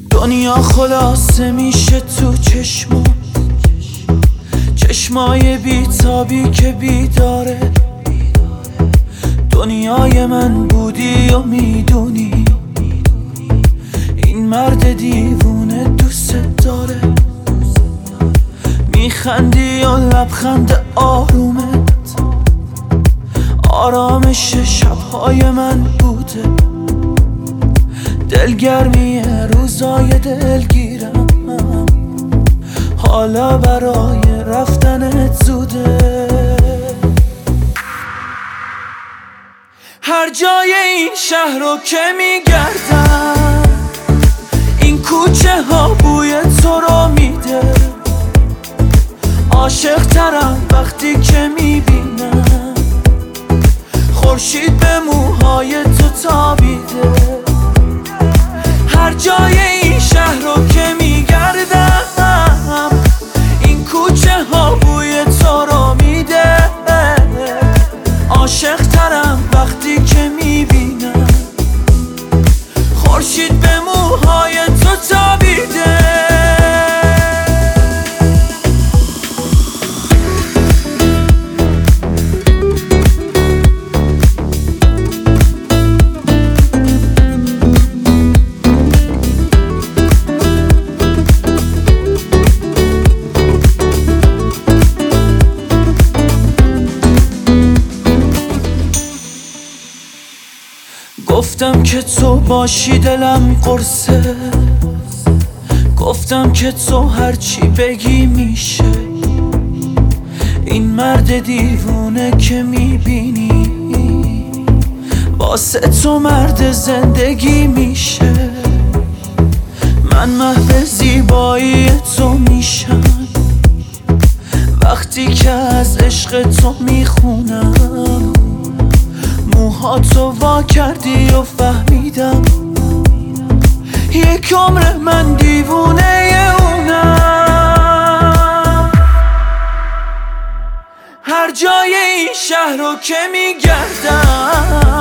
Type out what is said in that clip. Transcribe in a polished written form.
دنیا خلاصه میشه تو چشمای بیتابی که بیداره. دنیای من بودی و میدونی این مرد دیوونه دوست داره. میخندی و لبخند آرومت آرامش شبهای من بوده. دلگرمی روزای دلگیرم حالا برای رفتنت زوده. هر جای این شهر رو که میگردم این کوچه ها بوی تو رو میده. عاشق ترم وقتی که میبینم خورشید به موهای تو تابیده. هر جای این شهر رو که میگردم این کوچه ها بوی تو رو میده. عاشق ترم وقتی که میبینم خورشید به موهای تو تابیده. گفتم که تو باشی دلم قرصه. گفتم که تو هرچی بگی میشه. این مرد دیوونه که میبینی واسه تو مرد زندگی میشه. من محو زیبایی تو میشم وقتی که از عشق تو میخونم. موهاتو وا کردی و فهمیدم یک عمر من دیوونه اونم. هر جای این شهر رو که میگردم